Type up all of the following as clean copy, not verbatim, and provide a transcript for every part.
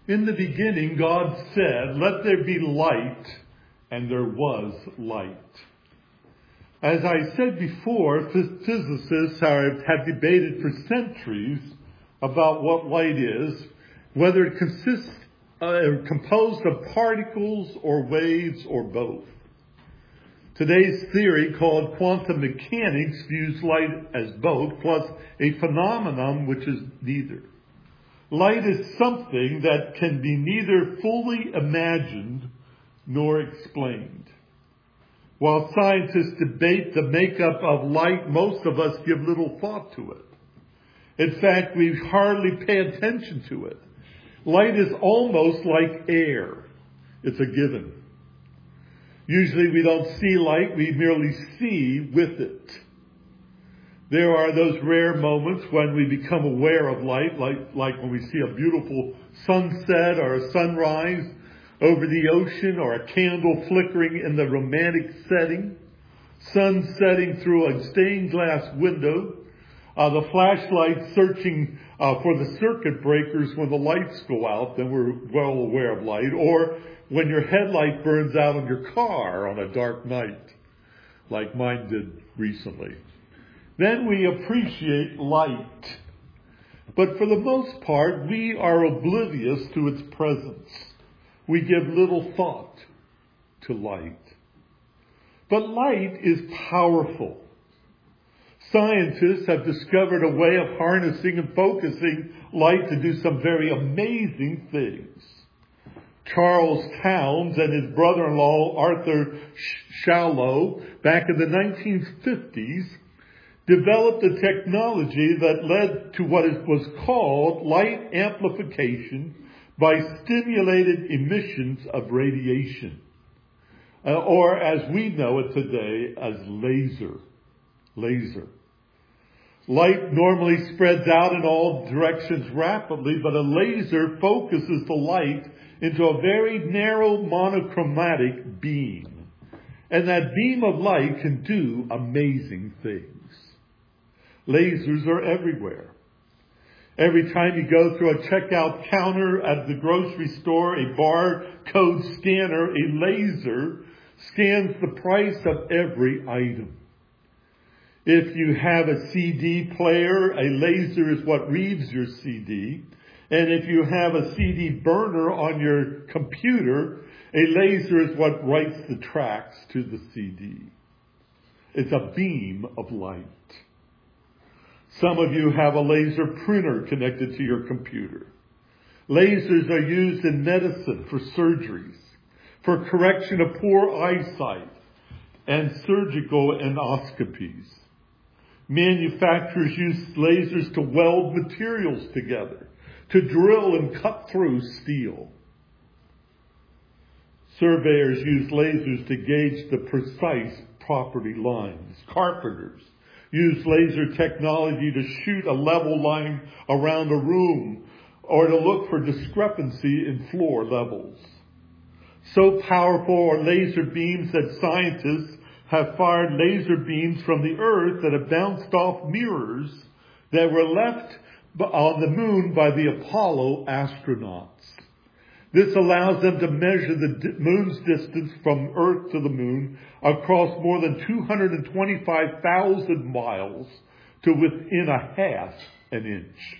In the beginning, God said, "Let there be light," and there was light. As I said before, physicists have debated for centuries about what light is, whether it consists composed of particles or waves or both. Today's theory, called quantum mechanics, views light as both, plus a phenomenon which is neither. Light is something that can be neither fully imagined nor explained. While scientists debate the makeup of light, most of us give little thought to it. In fact, we hardly pay attention to it. Light is almost like air. It's a given. Usually we don't see light, we merely see with it. There are those rare moments when we become aware of light, like when we see a beautiful sunset or a sunrise over the ocean, or a candle flickering in the romantic setting, sun setting through a stained glass window, the flashlight searching for the circuit breakers when the lights go out, then we're well aware of light, or when your headlight burns out on your car on a dark night, like mine did recently. Then we appreciate light. But for the most part, we are oblivious to its presence. We give little thought to light. But light is powerful. Scientists have discovered a way of harnessing and focusing light to do some very amazing things. Charles Townes and his brother-in-law Arthur Shallow, back in the 1950s, developed a technology that led to what was called light amplification by stimulated emissions of radiation, or as we know it today as laser. Light normally spreads out in all directions rapidly, but a laser focuses the light into a very narrow monochromatic beam. And that beam of light can do amazing things. Lasers are everywhere. Every time you go through a checkout counter at the grocery store, a barcode scanner, a laser scans the price of every item. If you have a CD player, a laser is what reads your CD. And if you have a CD burner on your computer, a laser is what writes the tracks to the CD. It's a beam of light. Some of you have a laser printer connected to your computer. Lasers are used in medicine for surgeries, for correction of poor eyesight, and surgical endoscopies. Manufacturers use lasers to weld materials together, to drill and cut through steel. Surveyors use lasers to gauge the precise property lines. Carpenters use laser technology to shoot a level line around a room or to look for discrepancy in floor levels. So powerful are laser beams that scientists have fired laser beams from the earth that have bounced off mirrors that were left on the moon by the Apollo astronauts. This allows them to measure the moon's distance from Earth to the moon across more than 225,000 miles to within a half an inch.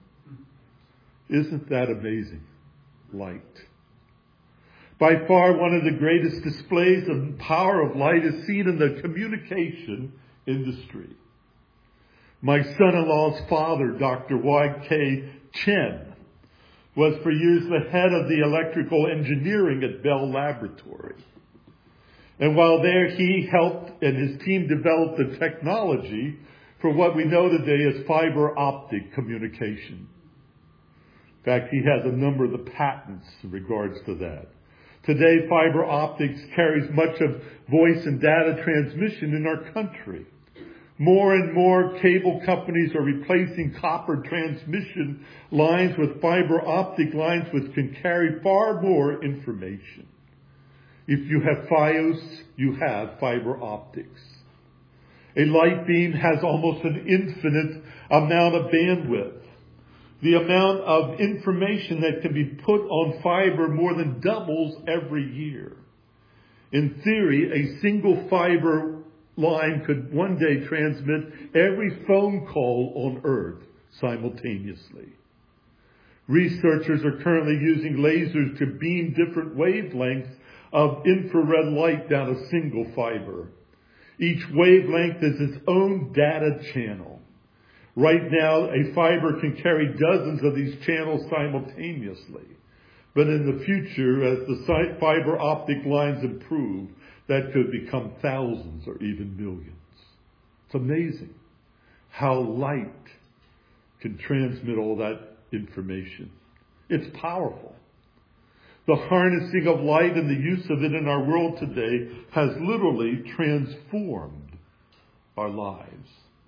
Isn't that amazing? Light. By far, one of the greatest displays of power of light is seen in the communication industry. My son-in-law's father, Dr. Y.K. Chen, was for years the head of the electrical engineering at Bell Laboratory. And while there, he helped and his team developed the technology for what we know today as fiber optic communication. In fact, he has a number of the patents in regards to that. Today, fiber optics carries much of voice and data transmission in our country. More and more cable companies are replacing copper transmission lines with fiber optic lines which can carry far more information. If you have Fios, you have fiber optics. A light beam has almost an infinite amount of bandwidth. The amount of information that can be put on fiber more than doubles every year. In theory, a single fiber line could one day transmit every phone call on Earth simultaneously. Researchers are currently using lasers to beam different wavelengths of infrared light down a single fiber. Each wavelength is its own data channel. Right now, a fiber can carry dozens of these channels simultaneously. But in the future, as the fiber optic lines improve, that could become thousands or even millions. It's amazing how light can transmit all that information. It's powerful. The harnessing of light and the use of it in our world today has literally transformed our lives.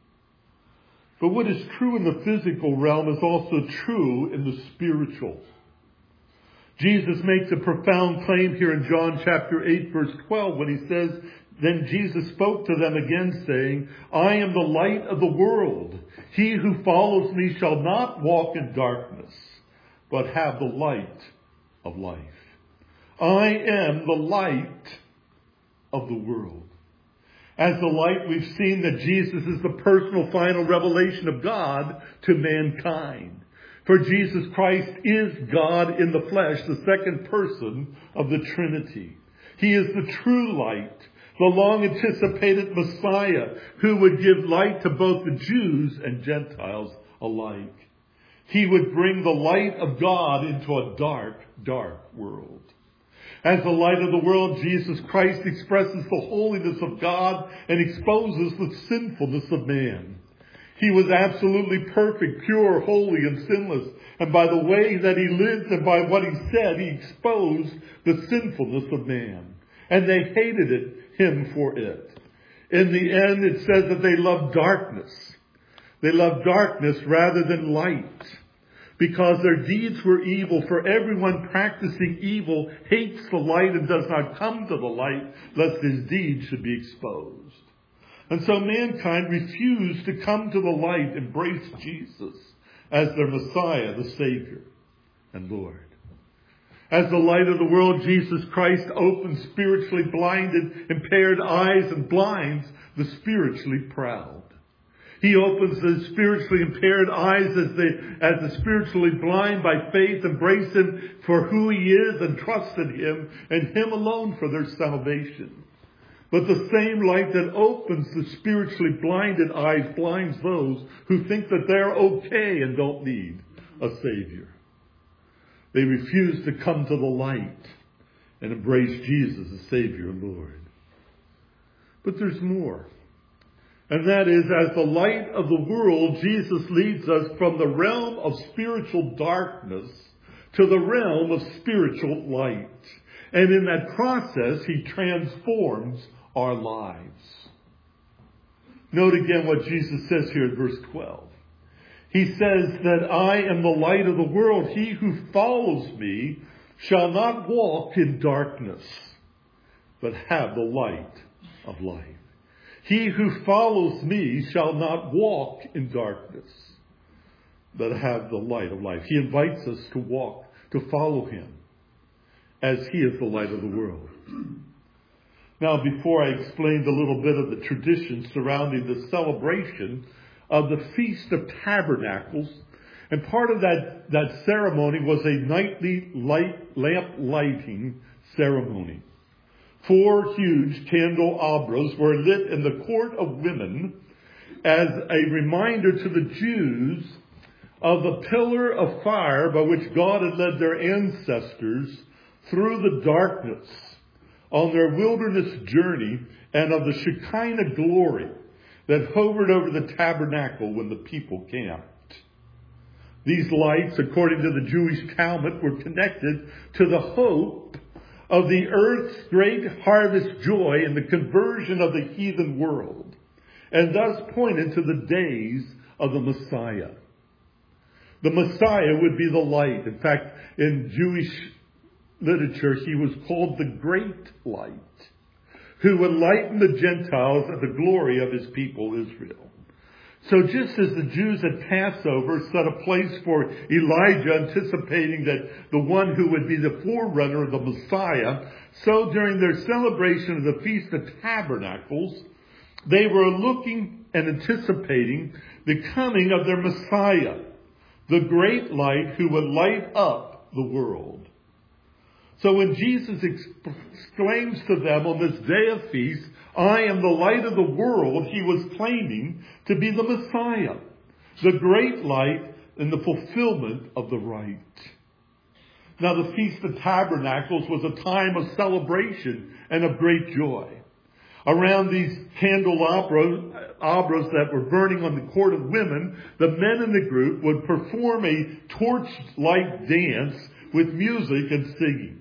But what is true in the physical realm is also true in the spiritual. Jesus makes a profound claim here in John chapter 8, verse 12, when he says, "Then Jesus spoke to them again, saying, I am the light of the world. He who follows me shall not walk in darkness, but have the light of life." I am the light of the world. As the light, we've seen that Jesus is the personal final revelation of God to mankind. For Jesus Christ is God in the flesh, the second person of the Trinity. He is the true light, the long-anticipated Messiah who would give light to both the Jews and Gentiles alike. He would bring the light of God into a dark, dark world. As the light of the world, Jesus Christ expresses the holiness of God and exposes the sinfulness of man. He was absolutely perfect, pure, holy, and sinless. And by the way that he lived and by what he said, he exposed the sinfulness of man. And they hated him for it. In the end, it says that they loved darkness. They loved darkness rather than light, because their deeds were evil. For everyone practicing evil hates the light and does not come to the light, lest his deeds should be exposed. And so mankind refused to come to the light, embrace Jesus as their Messiah, the Savior and Lord. As the light of the world, Jesus Christ opens spiritually blinded, impaired eyes and blinds the spiritually proud. He opens the spiritually impaired eyes as the spiritually blind by faith embrace him for who he is and trust in him and him alone for their salvation. But the same light that opens the spiritually blinded eyes blinds those who think that they're okay and don't need a Savior. They refuse to come to the light and embrace Jesus as Savior and Lord. But there's more. And that is, as the light of the world, Jesus leads us from the realm of spiritual darkness to the realm of spiritual light. And in that process, he transforms our lives. Note again what Jesus says here in verse 12. He says that I am the light of the world. He who follows me shall not walk in darkness, but have the light of life. He who follows me shall not walk in darkness, but have the light of life. He invites us to walk, to follow him, as he is the light of the world. Now, before I explained a little bit of the tradition surrounding the celebration of the Feast of Tabernacles, and part of that ceremony was a nightly lamp lighting ceremony. 4 huge candelabras were lit in the court of women as a reminder to the Jews of the pillar of fire by which God had led their ancestors through the darkness on their wilderness journey, and of the Shekinah glory that hovered over the tabernacle when the people camped. These lights, according to the Jewish Talmud, were connected to the hope of the earth's great harvest joy and the conversion of the heathen world, and thus pointed to the days of the Messiah. The Messiah would be the light. In fact, in Jewish literature, he was called the Great Light, who would lighten the Gentiles at the glory of his people Israel. So just as the Jews at Passover set a place for Elijah, anticipating that the one who would be the forerunner of the Messiah, so during their celebration of the Feast of Tabernacles, they were looking and anticipating the coming of their Messiah, the great light who would light up the world. So when Jesus exclaims to them on this day of feast, "I am the light of the world," he was claiming to be the Messiah, the great light and the fulfillment of the right. Now the Feast of Tabernacles was a time of celebration and of great joy. Around these candelabras that were burning on the court of women, the men in the group would perform a torchlight dance with music and singing.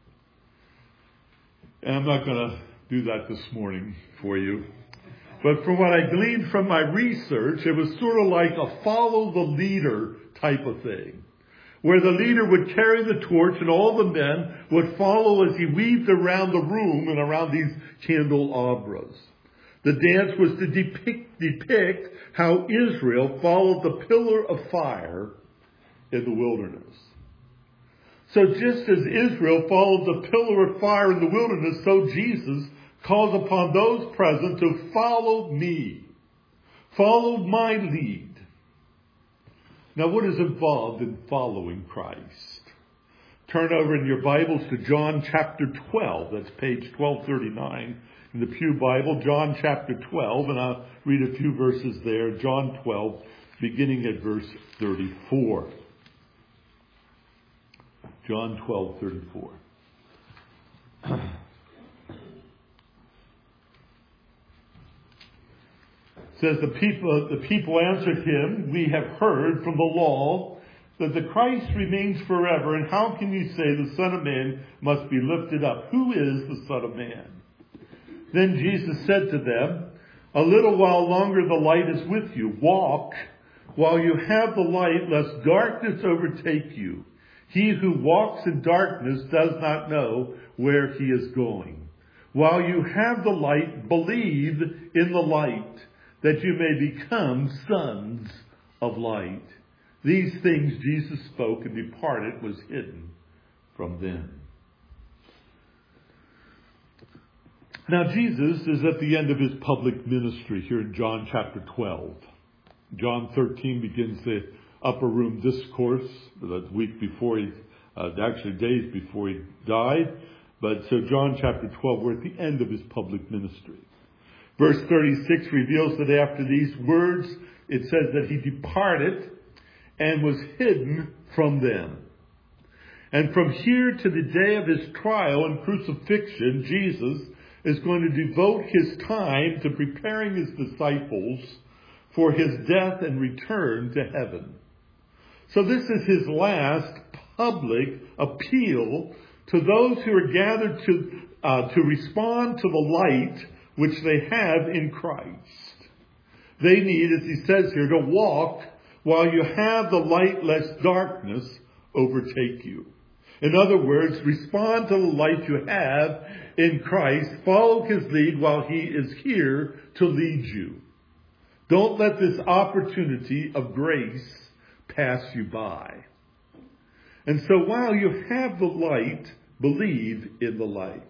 And I'm not going to do that this morning for you. But from what I gleaned from my research, it was sort of like a follow the leader type of thing, where the leader would carry the torch and all the men would follow as he weaved around the room and around these candelabras. The dance was to depict how Israel followed the pillar of fire in the wilderness. So just as Israel followed the pillar of fire in the wilderness, so Jesus calls upon those present to follow me. Follow my lead. Now, what is involved in following Christ? Turn over in your Bibles to John chapter 12. That's page 1239 in the Pew Bible. John chapter 12, and I'll read a few verses there. John 12, beginning at verse 34. John 12:34. Says the people answered him, "We have heard from the law that the Christ remains forever, and how can you say the Son of Man must be lifted up? Who is the Son of Man?" Then Jesus said to them, "A little while longer the light is with you. Walk while you have the light, lest darkness overtake you. He who walks in darkness does not know where he is going. While you have the light, believe in the light, that you may become sons of light." These things Jesus spoke and departed, was hidden from them. Now Jesus is at the end of his public ministry here in John chapter 12. John 13 begins the upper room discourse, the week before days before he died. But so John chapter 12, we're at the end of his public ministry. Verse 36 reveals that after these words, it says that he departed and was hidden from them. And from here to the day of his trial and crucifixion, Jesus is going to devote his time to preparing his disciples for his death and return to heaven. So this is his last public appeal to those who are gathered to respond to the light which they have in Christ. They need, as he says here, to walk while you have the light, lest darkness overtake you. In other words, respond to the light you have in Christ. Follow his lead while he is here to lead you. Don't let this opportunity of grace pass you by. And so while you have the light, believe in the light.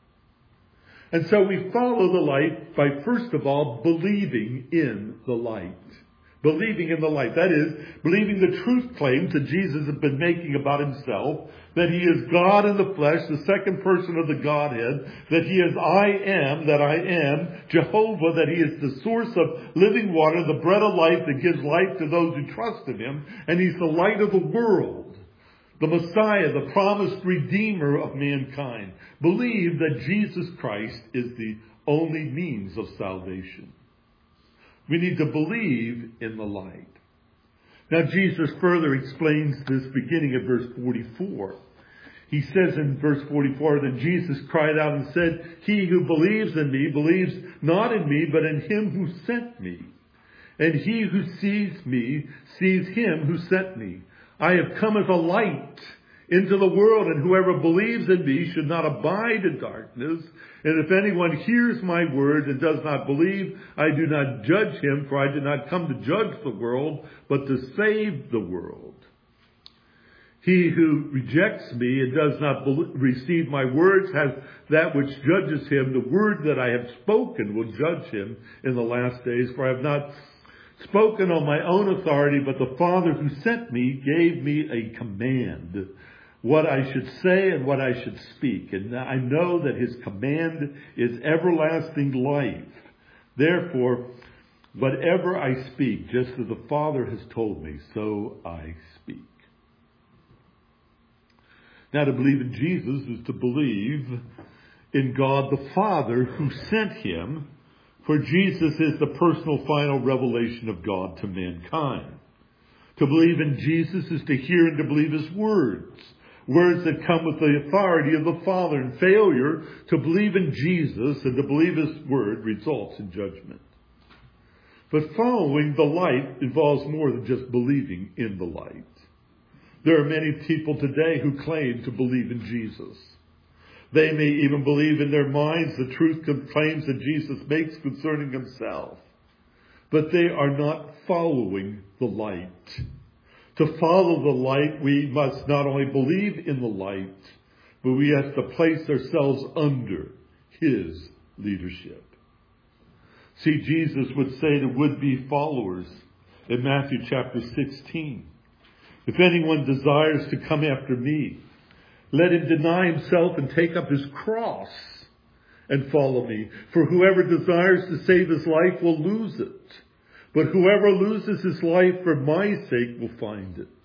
And so we follow the light by, first of all, believing in the light. Believing in the light. That is, believing the truth claims that Jesus has been making about himself, that he is God in the flesh, the second person of the Godhead, that he is I am, that I am, Jehovah, that he is the source of living water, the bread of life that gives life to those who trust in him, and he's the light of the world, the Messiah, the promised Redeemer of mankind. Believe that Jesus Christ is the only means of salvation. We need to believe in the light. Now Jesus further explains this beginning at verse 44. He says in verse 44 that Jesus cried out and said, "He who believes in me believes not in me, but in him who sent me. And he who sees me sees him who sent me. I have come as a light into the world, and whoever believes in me should not abide in darkness. And if anyone hears my word and does not believe, I do not judge him, for I did not come to judge the world, but to save the world. He who rejects me and does not receive my words has that which judges him. The word that I have spoken will judge him in the last days, for I have not spoken on my own authority, but the Father who sent me gave me a command, what I should say and what I should speak. And I know that his command is everlasting life. Therefore, whatever I speak, just as the Father has told me, so I speak. Now, to believe in Jesus is to believe in God the Father who sent him, for Jesus is the personal final revelation of God to mankind. To believe in Jesus is to hear and to believe his words. Words that come with the authority of the Father. And failure to believe in Jesus and to believe his word results in judgment. But following the light involves more than just believing in the light. There are many people today who claim to believe in Jesus. They may even believe in their minds the truth claims that Jesus makes concerning himself. But they are not following the light. To follow the light, we must not only believe in the light, but we have to place ourselves under his leadership. See, Jesus would say to would-be followers in Matthew chapter 16, if anyone desires to come after me, let him deny himself and take up his cross and follow me. For whoever desires to save his life will lose it. But whoever loses his life for my sake will find it.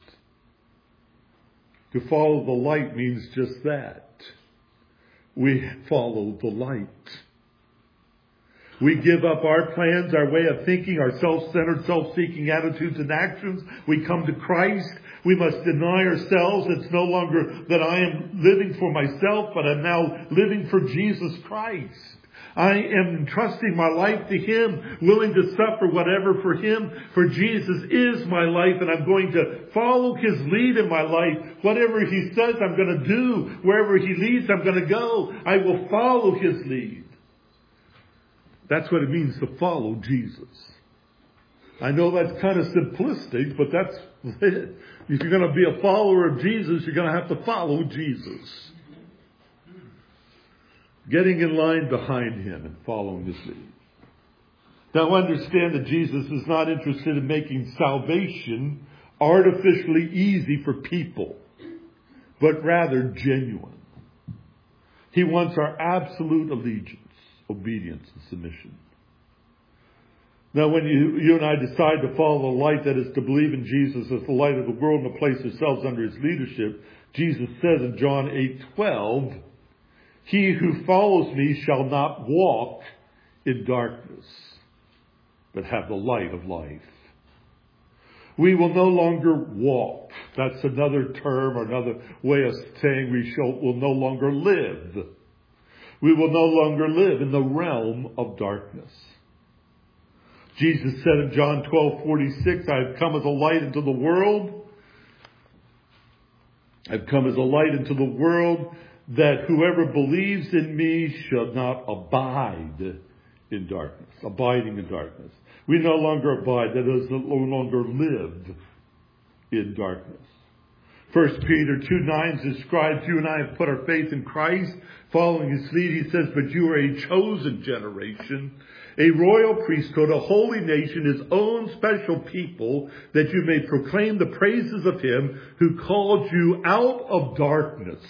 To follow the light means just that. We follow the light. We give up our plans, our way of thinking, our self-centered, self-seeking attitudes and actions. We come to Christ. We must deny ourselves. It's no longer that I am living for myself, but I'm now living for Jesus Christ. I am entrusting my life to him, willing to suffer whatever for him, for Jesus is my life, and I'm going to follow his lead in my life. Whatever he says, I'm going to do. Wherever he leads, I'm going to go. I will follow his lead. That's what it means to follow Jesus. I know that's kind of simplistic, but that's it. If you're going to be a follower of Jesus, you're going to have to follow Jesus. Getting in line behind him and following his lead. Now understand that Jesus is not interested in making salvation artificially easy for people, but rather genuine. He wants our absolute allegiance, obedience, and submission. Now when you and I decide to follow the light, that is to believe in Jesus as the light of the world and to place ourselves under his leadership, Jesus says in John 8:12, he who follows me shall not walk in darkness, but have the light of life. We will no longer walk. That's another term or another way of saying will no longer live. We will no longer live in the realm of darkness. Jesus said in John 12:46, I have come as a light into the world. I've come as a light into the world, that whoever believes in me shall not abide in darkness. Abiding in darkness. We no longer abide, that is, no longer live in darkness. 1 Peter 2:9 describes you and I have put our faith in Christ. Following his lead, he says, but you are a chosen generation, a royal priesthood, a holy nation, his own special people, that you may proclaim the praises of him who called you out of darkness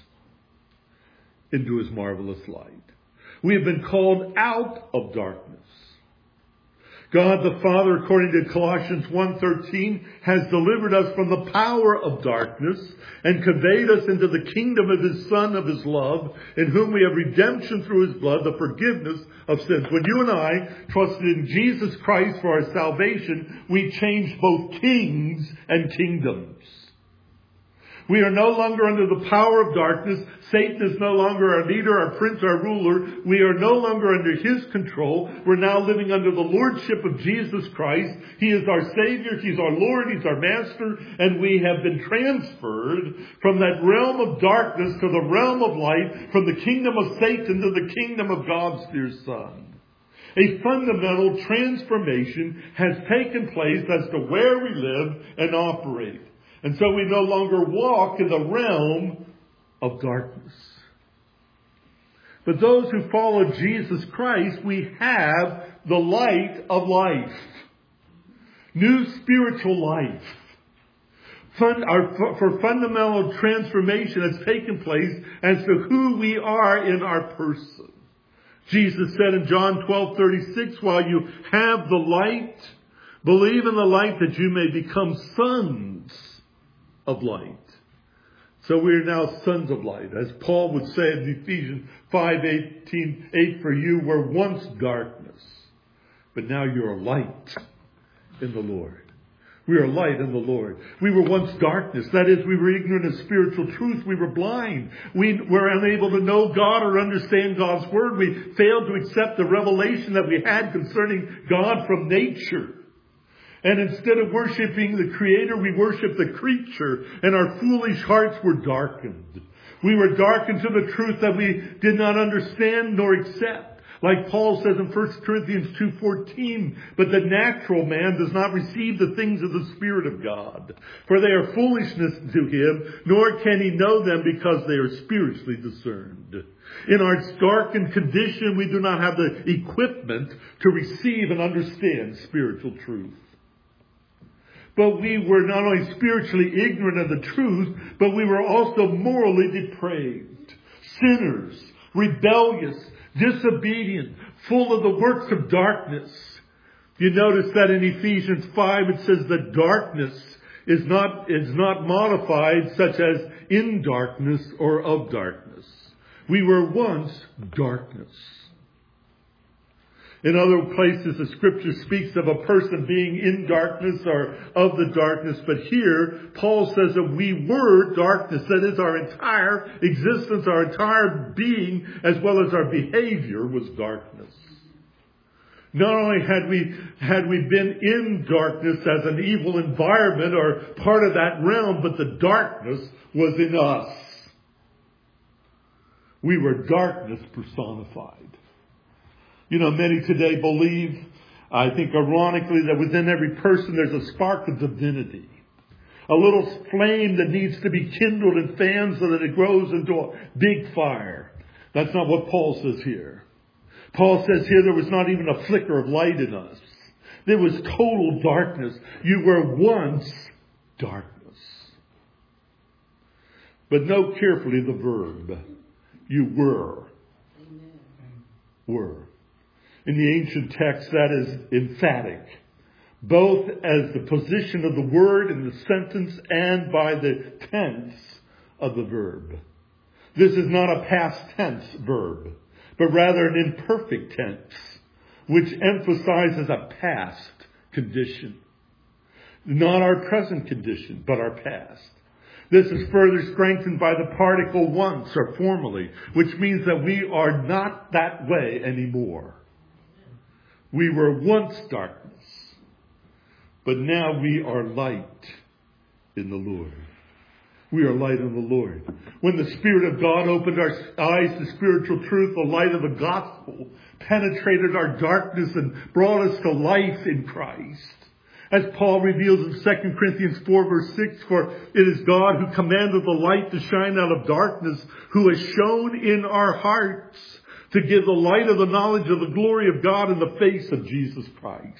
into his marvelous light. We have been called out of darkness. God the Father, according to Colossians 1:13, has delivered us from the power of darkness and conveyed us into the kingdom of his Son of his love, in whom we have redemption through his blood, the forgiveness of sins. When you and I trusted in Jesus Christ for our salvation, we changed both kings and kingdoms. We are no longer under the power of darkness. Satan is no longer our leader, our prince, our ruler. We are no longer under his control. We're now living under the lordship of Jesus Christ. He is our Savior. He's our Lord. He's our Master. And we have been transferred from that realm of darkness to the realm of light, from the kingdom of Satan to the kingdom of God's dear Son. A fundamental transformation has taken place as to where we live and operate. And so we no longer walk in the realm of darkness. But those who follow Jesus Christ, we have the light of life. New spiritual life. For fundamental transformation has taken place as to who we are in our person. Jesus said in John 12:36, while you have the light, believe in the light that you may become sons of light. So we are now sons of light. As Paul would say in Ephesians 5:8, for you were once darkness, but now you're light in the Lord. We are light in the Lord. We were once darkness. That is, we were ignorant of spiritual truth. We were blind. We were unable to know God or understand God's word. We failed to accept the revelation that we had concerning God from nature. And instead of worshiping the Creator, we worshiped the creature, and our foolish hearts were darkened. We were darkened to the truth that we did not understand nor accept. Like Paul says in 1 Corinthians 2:14, but the natural man does not receive the things of the Spirit of God, for they are foolishness to him, nor can he know them because they are spiritually discerned. In our darkened condition, we do not have the equipment to receive and understand spiritual truth. But we were not only spiritually ignorant of the truth, but we were also morally depraved, sinners, rebellious, disobedient, full of the works of darkness. You notice that in Ephesians 5 it says that darkness is not modified such as in darkness or of darkness. We were once darkness. In other places, the scripture speaks of a person being in darkness or of the darkness. But here, Paul says that we were darkness. That is, our entire existence, our entire being, as well as our behavior, was darkness. Not only had we been in darkness as an evil environment or part of that realm, but the darkness was in us. We were darkness personified. You know, many today believe, I think ironically, that within every person there's a spark of divinity. A little flame that needs to be kindled and fanned so that it grows into a big fire. That's not what Paul says here. Paul says here there was not even a flicker of light in us. There was total darkness. You were once darkness. But note carefully the verb. You were. Amen. Were. In the ancient text, that is emphatic, both as the position of the word in the sentence and by the tense of the verb. This is not a past tense verb, but rather an imperfect tense, which emphasizes a past condition. Not our present condition, but our past. This is further strengthened by the particle once or formerly, which means that we are not that way anymore. We were once darkness, but now we are light in the Lord. We are light in the Lord. When the Spirit of God opened our eyes to spiritual truth, the light of the gospel penetrated our darkness and brought us to life in Christ. As Paul reveals in 2 Corinthians 4 verse 6, for it is God who commanded the light to shine out of darkness, who has shone in our hearts to give the light of the knowledge of the glory of God in the face of Jesus Christ.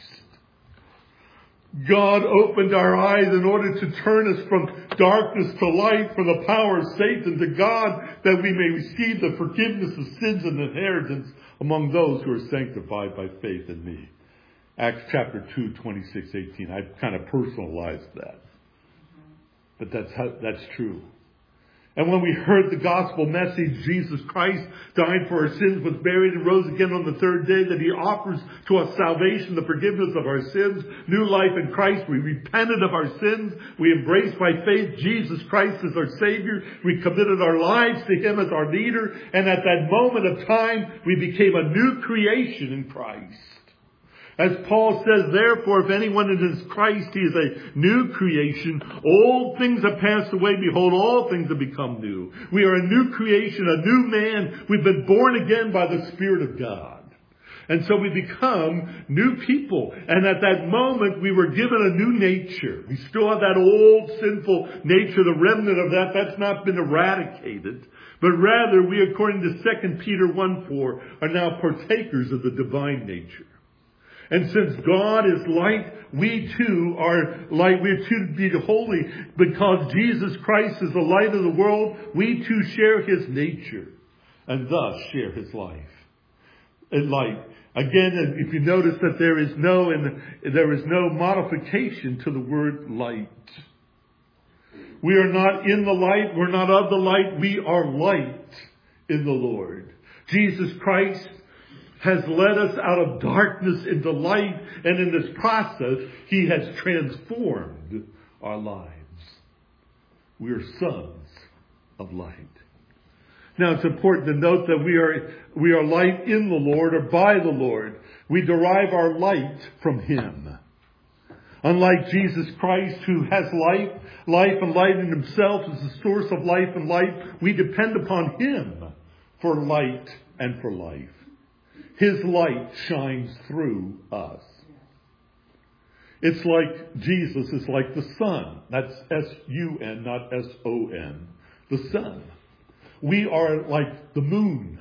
God opened our eyes in order to turn us from darkness to light, from the power of Satan to God, that we may receive the forgiveness of sins and inheritance among those who are sanctified by faith in me. Acts chapter 2, 26, 18. I've kind of personalized that. But that's true. And when we heard the gospel message, Jesus Christ died for our sins, was buried, and rose again on the third day, that he offers to us salvation, the forgiveness of our sins, new life in Christ. We repented of our sins. We embraced by faith Jesus Christ as our Savior. We committed our lives to him as our leader. And at that moment of time, we became a new creation in Christ. As Paul says, therefore, if anyone is Christ, he is a new creation. Old things have passed away. Behold, all things have become new. We are a new creation, a new man. We've been born again by the Spirit of God. And so we become new people. And at that moment, we were given a new nature. We still have that old sinful nature, the remnant of that. That's not been eradicated. But rather, we, according to 2 Peter 1:4, are now partakers of the divine nature. And since God is light, we too are light. We too be holy. Because Jesus Christ is the light of the world, we too share his nature and thus share his life. And light. Again, if you notice that there is no modification to the word light. We are not in the light. We're not of the light. We are light in the Lord. Jesus Christ has led us out of darkness into light, and in this process, he has transformed our lives. We are sons of light. Now, it's important to note that we are light in the Lord, or by the Lord. We derive our light from him. Unlike Jesus Christ, who has life and light in himself is the source of life and light, we depend upon him for light and for life. His light shines through us. It's like Jesus is like the sun. That's S-U-N, not S-O-N. The sun. We are like the moon.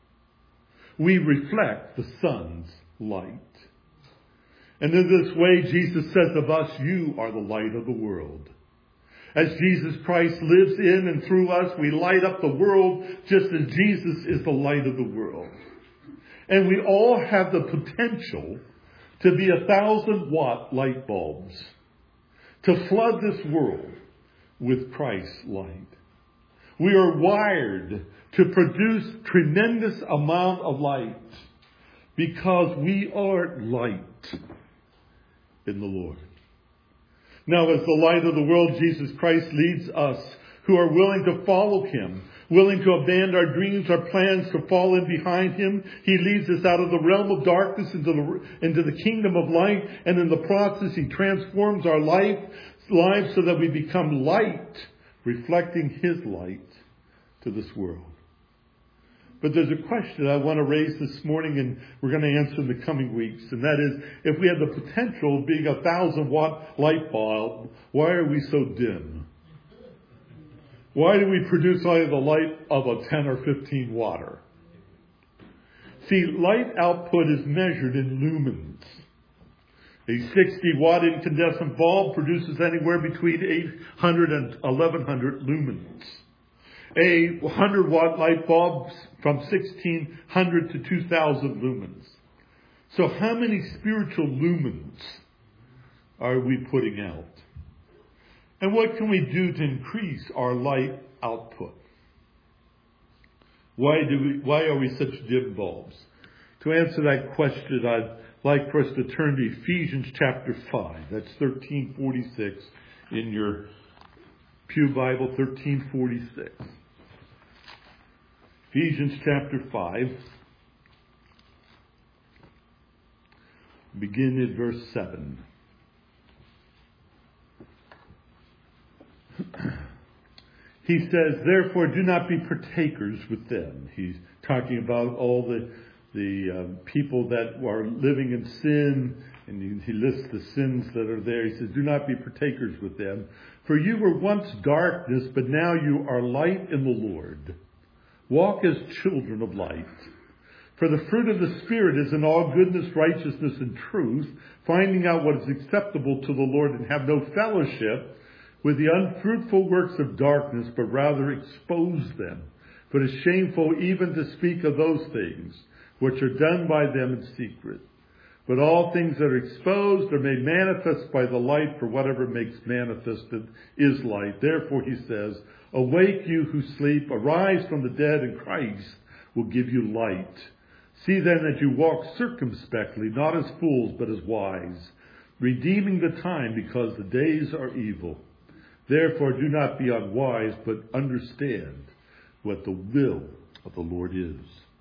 We reflect the sun's light. And in this way, Jesus says of us, you are the light of the world. As Jesus Christ lives in and through us, we light up the world just as Jesus is the light of the world. And we all have the potential to be 1,000-watt light bulbs, to flood this world with Christ's light. We are wired to produce tremendous amount of light because we are light in the Lord. Now, as the light of the world, Jesus Christ leads us who are willing to follow him, willing to abandon our dreams, our plans, to fall in behind him. He leads us out of the realm of darkness into the kingdom of light. And in the process, he transforms our lives so that we become light, reflecting his light to this world. But there's a question I want to raise this morning, and we're going to answer in the coming weeks. And that is, if we have the potential of being 1,000-watt light bulb, why are we so dim? Why do we produce only the light of a 10 or 15 watter? See, light output is measured in lumens. A 60-watt incandescent bulb produces anywhere between 800 and 1,100 lumens. A 100-watt light bulb from 1,600 to 2,000 lumens. So how many spiritual lumens are we putting out? And what can we do to increase our light output? Why are we such dim bulbs? To answer that question, I'd like for us to turn to Ephesians chapter 5. That's 1346 in your Pew Bible, 1346. Ephesians chapter 5. Begin at verse 7. He says, therefore, do not be partakers with them. He's talking about all the people that are living in sin, and he lists the sins that are there. He says, do not be partakers with them. For you were once darkness, but now you are light in the Lord. Walk as children of light. For the fruit of the Spirit is in all goodness, righteousness, and truth, finding out what is acceptable to the Lord, and have no fellowship with the unfruitful works of darkness, but rather expose them. For it is shameful even to speak of those things which are done by them in secret. But all things that are exposed are made manifest by the light, for whatever makes manifested is light. Therefore he says, awake you who sleep, arise from the dead, and Christ will give you light. See then that you walk circumspectly, not as fools, but as wise, redeeming the time, because the days are evil. Therefore do not be unwise, but understand what the will of the Lord is.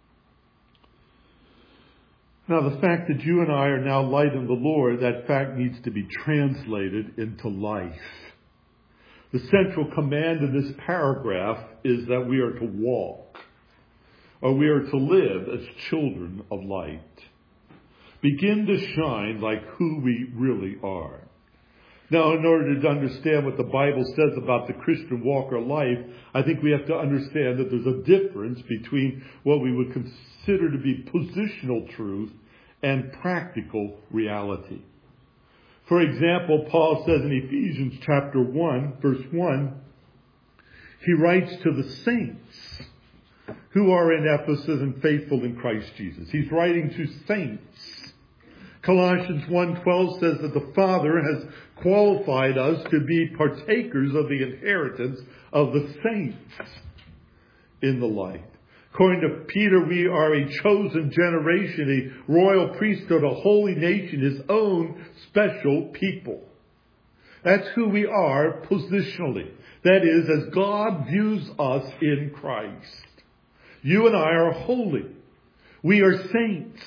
Now, the fact that you and I are now light in the Lord, that fact needs to be translated into life. The central command in this paragraph is that we are to walk, or we are to live as children of light. Begin to shine like who we really are. Now, in order to understand what the Bible says about the Christian walk or life, I think we have to understand that there's a difference between what we would consider to be positional truth and practical reality. For example, Paul says in Ephesians chapter 1, verse 1, he writes to the saints who are in Ephesus and faithful in Christ Jesus. He's writing to saints. Colossians 1:12 says that the Father has qualified us to be partakers of the inheritance of the saints in the light. According to Peter, we are a chosen generation, a royal priesthood, a holy nation, his own special people. That's who we are positionally. That is, as God views us in Christ. You and I are holy. We are saints.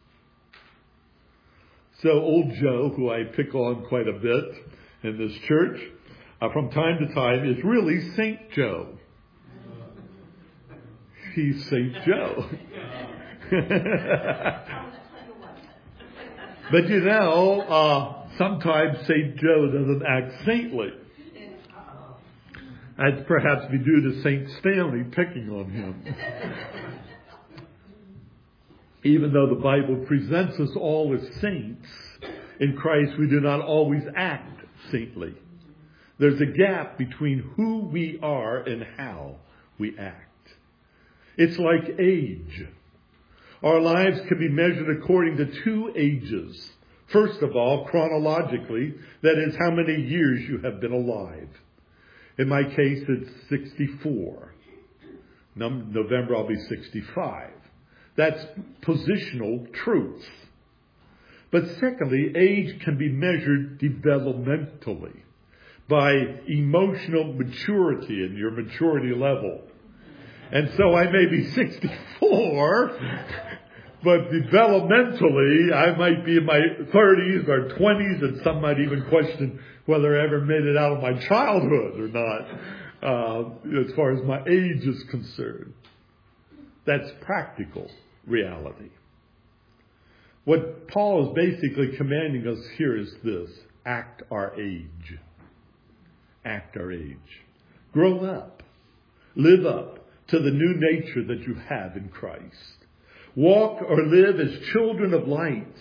So old Joe, who I pick on quite a bit in this church, from time to time is really Saint Joe. He's Saint Joe. But you know, sometimes Saint Joe doesn't act saintly. That's perhaps be due to Saint Stanley picking on him. Even though the Bible presents us all as saints, in Christ we do not always act saintly. There's a gap between who we are and how we act. It's like age. Our lives can be measured according to two ages. First of all, chronologically, that is how many years you have been alive. In my case, it's 64. November I'll be 65. That's positional truth. But secondly, age can be measured developmentally by emotional maturity and your maturity level. And so I may be 64, but developmentally I might be in my 30s or 20s, and some might even question whether I ever made it out of my childhood or not, as far as my age is concerned. That's practical reality. What Paul is basically commanding us here is this: act our age. Act our age. Grow up. Live up to the new nature that you have in Christ. Walk or live as children of light,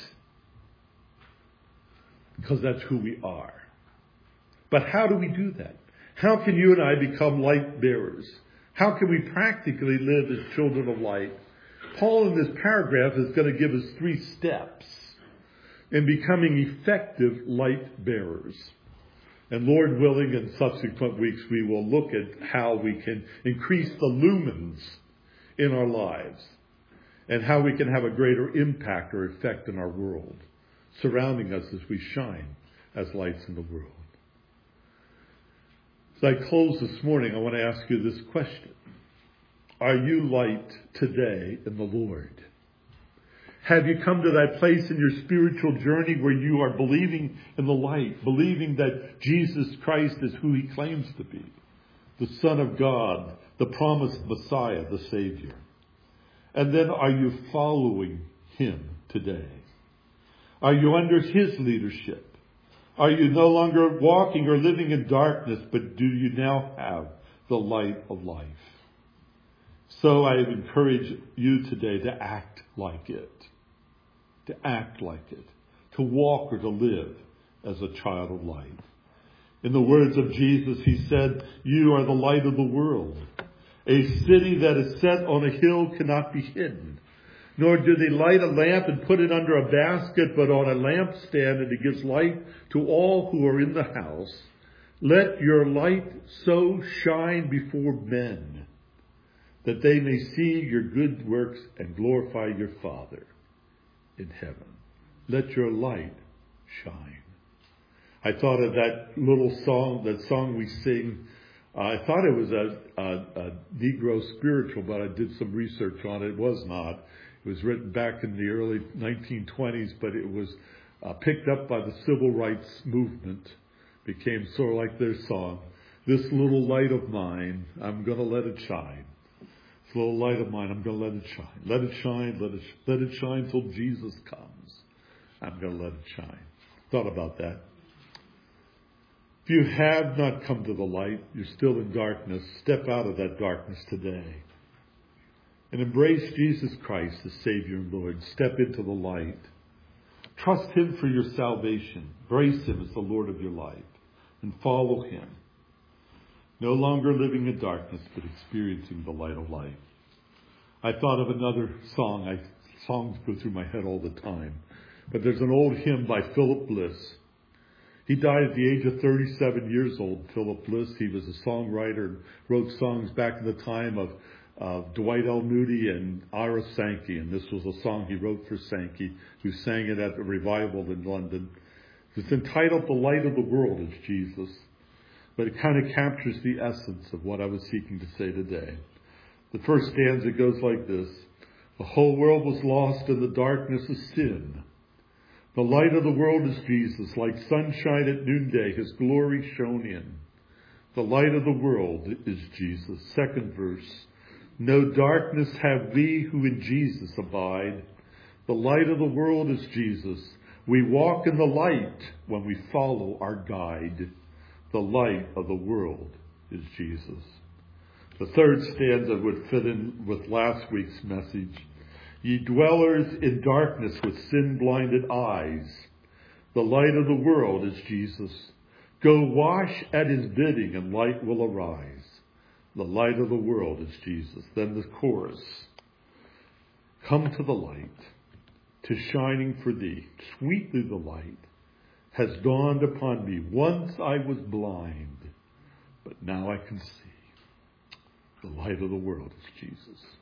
because that's who we are. But how do we do that? How can you and I become light bearers? How can we practically live as children of light? Paul in this paragraph is going to give us 3 steps in becoming effective light bearers. And Lord willing, in subsequent weeks, we will look at how we can increase the lumens in our lives and how we can have a greater impact or effect in our world, surrounding us as we shine as lights in the world. As I close this morning, I want to ask you this question. Are you light today in the Lord? Have you come to that place in your spiritual journey where you are believing in the light, believing that Jesus Christ is who he claims to be, the Son of God, the promised Messiah, the Savior? And then are you following him today? Are you under his leadership? Are you no longer walking or living in darkness, but do you now have the light of life? So I encourage you today to act like it. To act like it. To walk or to live as a child of light. In the words of Jesus, he said, you are the light of the world. A city that is set on a hill cannot be hidden. Nor do they light a lamp and put it under a basket, but on a lampstand, and it gives light to all who are in the house. Let your light so shine before men, that they may see your good works and glorify your Father in heaven. Let your light shine. I thought of that little song, that song we sing. I thought it was a Negro spiritual, but I did some research on it. It was not. It was written back in the early 1920s, but it was picked up by the civil rights movement. Became sort of like their song. This little light of mine, I'm going to let it shine. This little light of mine, I'm going to let it shine. Let it shine, let it shine till Jesus comes. I'm going to let it shine. Thought about that. If you have not come to the light, you're still in darkness. Step out of that darkness today and embrace Jesus Christ as Savior and Lord. Step into the light. Trust Him for your salvation. Embrace Him as the Lord of your life and follow Him. No longer living in darkness, but experiencing the light of life. I thought of another song. Songs go through my head all the time. But there's an old hymn by Philip Bliss. He died at the age of 37 years old, Philip Bliss. He was a songwriter and wrote songs back in the time of Dwight L. Moody and Ira Sankey. And this was a song he wrote for Sankey, who sang it at a revival in London. It's entitled The Light of the World is Jesus. But it kind of captures the essence of what I was seeking to say today. The first stanza goes like this. The whole world was lost in the darkness of sin. The light of the world is Jesus, like sunshine at noonday, His glory shone in. The light of the world is Jesus. Second verse. No darkness have we who in Jesus abide. The light of the world is Jesus. We walk in the light when we follow our guide. The light of the world is Jesus. The third stanza would fit in with last week's message. Ye dwellers in darkness with sin-blinded eyes, the light of the world is Jesus. Go wash at His bidding and light will arise. The light of the world is Jesus. Then the chorus. Come to the light, 'tis shining for thee. Sweetly the light has dawned upon me. Once I was blind, but now I can see. The light of the world is Jesus.